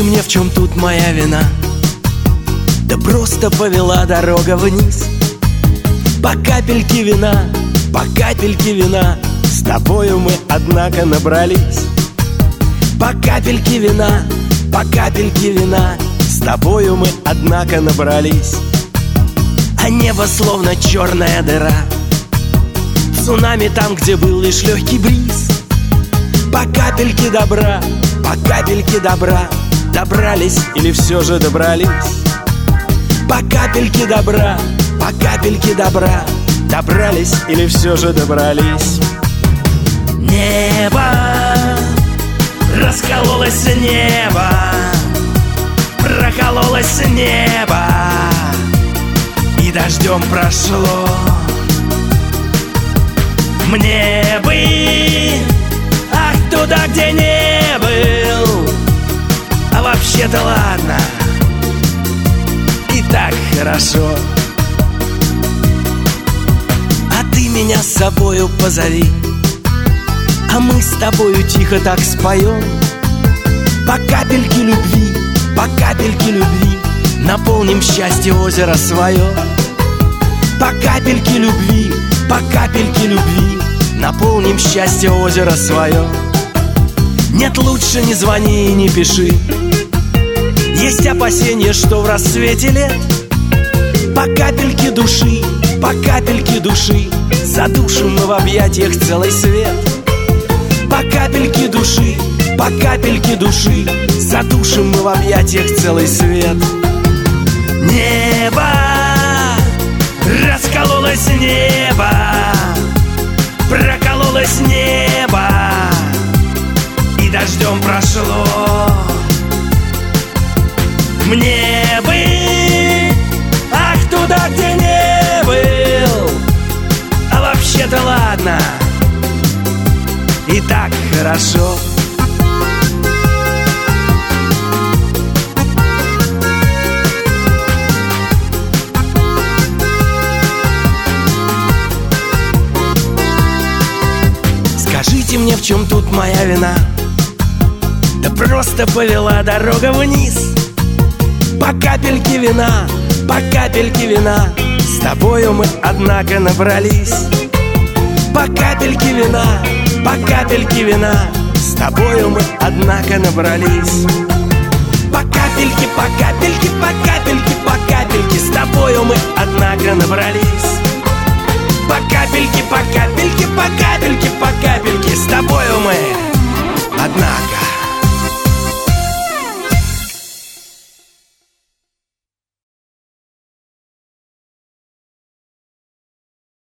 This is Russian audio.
Скажите мне, в чем тут моя вина? Да просто повела дорога вниз. По капельке вина, по капельке вина, с тобою мы, однако, набрались. По капельке вина, по капельке вина, с тобою мы, однако, набрались. А небо словно черная дыра, цунами там, где был лишь легкий бриз. По капельке добра, по капельке добра, добрались или все же добрались? По капельке добра, по капельке добра, добрались или все же добрались? Небо, раскололось небо, прокололось небо, и дождем прошло. Мне бы, ах, туда, где не был, а вообще-то ладно, и так хорошо. А ты меня с собою позови, а мы с тобою тихо так споем. По капельке любви, по капельке любви, наполним счастье озеро свое. По капельке любви, по капельке любви, наполним счастье озеро свое. Нет, лучше не звони и не пиши, есть опасения, что в рассвете лет по капельке души, по капельке души, задушим мы в объятиях целый свет. По капельке души, по капельке души, задушим мы в объятиях целый свет. Небо, раскололось небо, прокололось небо, и дождем прошло. Мне бы, ах, туда, где не был, а вообще-то ладно, и так хорошо. Скажите мне, в чем тут моя вина? Да просто повела дорога вниз. По капельке вина, по капельке вина, с тобою мы, однако, набрались. По капельке вина, по капельке вина, с тобою мы, однако, набрались. По капельке, по капельке, по капельке, по капельке, с тобою мы, однако, набрались. По капельке, по капельке, по капельке, по капельке, с тобою мы, однако.